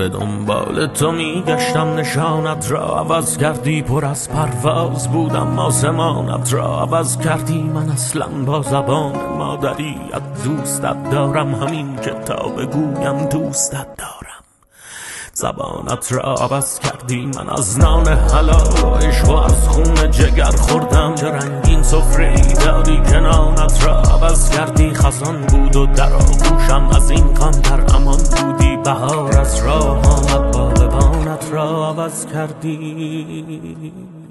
به دنبال تو میگشتم نشانت را عوض کردی، پر از پرواز بودم آسمانت را عوض کردی. من اصلا با زبان مادریت دوستت دارم، همین که تا بگویم دوستت دارم. زبانت را عوض کردی، من از نان حلال و عشق و از خون جگر خوردم. چه رنگین سفره‌ای دادی که نانت را عوض کردی. خزان بود و در آغوشم از این غم در امان بودی. بهار از راه آمد، باغبانت را عوض کردی.